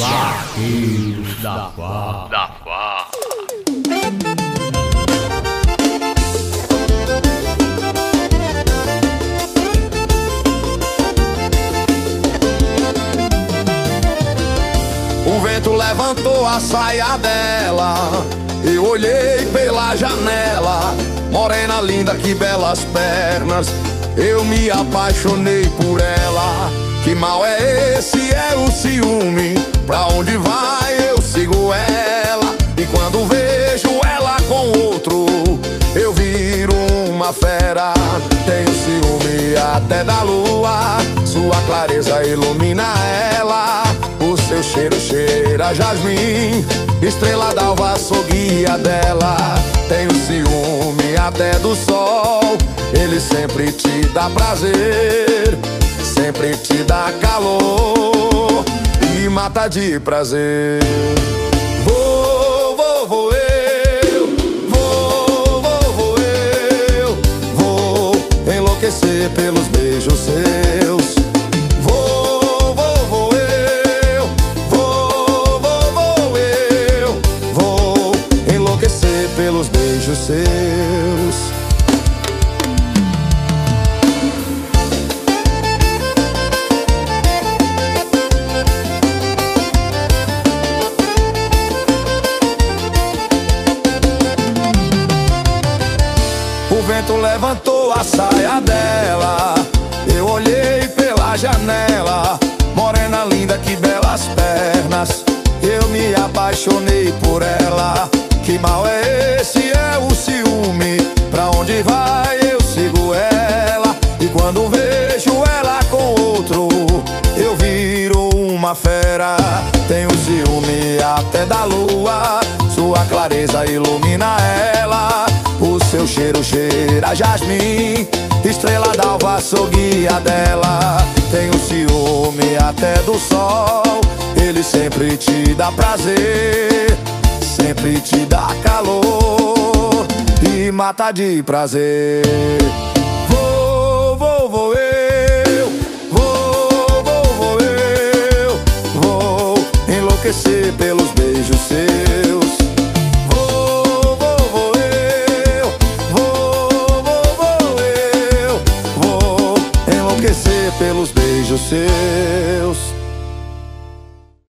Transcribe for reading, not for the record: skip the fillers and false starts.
Vaqueiros da Farra. O vento levantou a saia dela, eu olhei pela janela. Morena linda, que belas pernas, eu me apaixonei por ela. Que mal é esse, é o ciúme, pra onde vai eu sigo ela. E quando vejo ela com outro, eu viro uma fera. Tenho ciúme até da lua, sua clareza ilumina ela. O seu cheiro cheira a jasmim, estrela d'alva sou guia dela. Tenho ciúme até do sol, ele sempre te dá prazer, sempre te dá calor e mata de prazer. Vou enlouquecer pelos beijos seus. Vou enlouquecer pelos beijos seus. O vento levantou a saia dela, eu olhei pela janela. Morena linda, que belas pernas, eu me apaixonei por ela. Que mal é esse, é o ciúme, pra onde vai eu sigo ela. E quando vejo ela com outro, eu viro uma fera. Tenho ciúme até da lua, sua clareza ilumina ela. O seu cheiro cheira a jasmim, estrela d'alva sou guia dela. Tenho ciúme até do sol, ele sempre te dá prazer, sempre te dá calor e mata de prazer. Vou enlouquecer pelo